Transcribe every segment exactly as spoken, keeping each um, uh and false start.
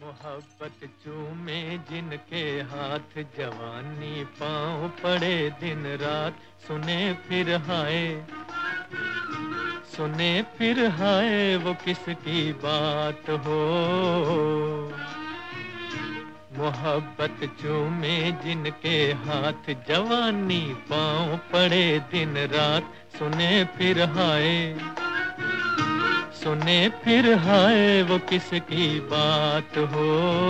मोहब्बत चूमे जिनके हाथ, जवानी पाँव पड़े दिन रात। सुने फिर हाय, सुने फिर हाय, वो किसकी बात हो। मोहब्बत चूमे जिनके हाथ, जवानी पाँव पड़े दिन रात। सुने फिर हाय, सुने फिर हाय, वो किसकी बात हो।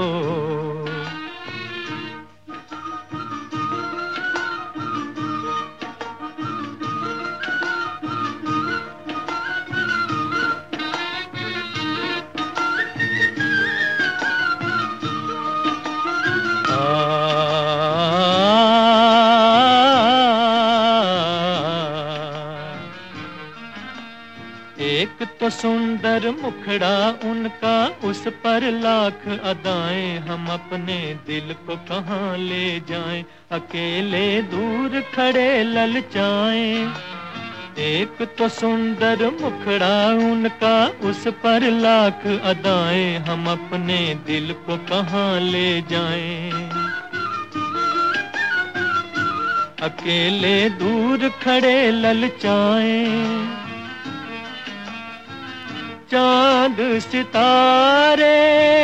एक तो सुंदर मुखड़ा उनका, उस पर लाख अदाएं। हम अपने दिल को कहाँ ले जाएं, अकेले दूर खड़े ललचाएं। एक तो सुंदर मुखड़ा उनका, उस पर लाख अदाएं। हम अपने दिल को कहाँ ले जाएं, अकेले दूर खड़े ललचाएं। चांद सितारे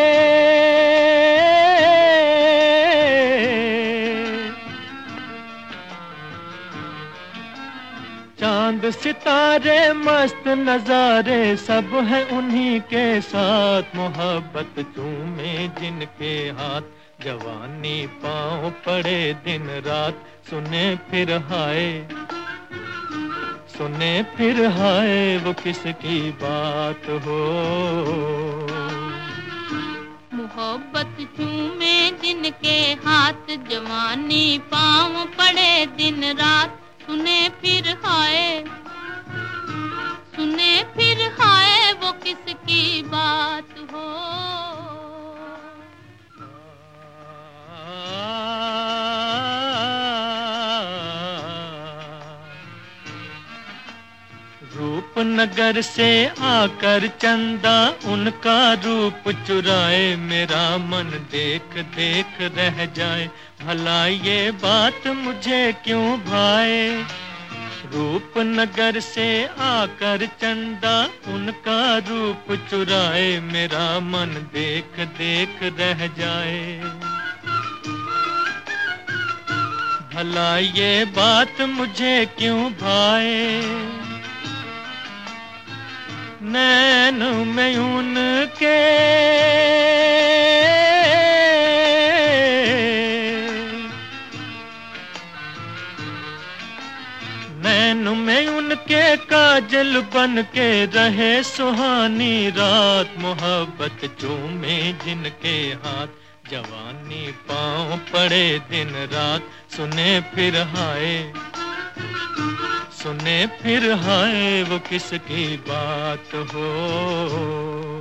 चांद सितारे मस्त नजारे, सब है उन्हीं के साथ। मोहब्बत चूमे जिनके हाथ, जवानी पाँव पड़े दिन रात। सुने फिर हाय, सुने फिर हाय, वो किसकी बात हो। मोहब्बत चूमे जिनके हाथ, जवानी पाँव पड़े दिन रात। सुने फिर हाय, सुने फिर हाय, वो किसकी बात हो। रूपनगर से आकर चंदा, उनका रूप चुराए। मेरा मन देख देख रह जाए, भला ये बात मुझे क्यों भाए। रूपनगर से आकर चंदा, उनका रूप चुराए। मेरा मन देख देख रह जाए, भला ये बात मुझे क्यों भाए। नैन में उनके नैन में उनके काजल बन के रहे सुहानी रात। मोहब्बत चूमे जिनके हाथ, जवानी पाँव पड़े दिन रात। सुने फिर हाय, सुने फिर हाय, वो किसकी बात हो।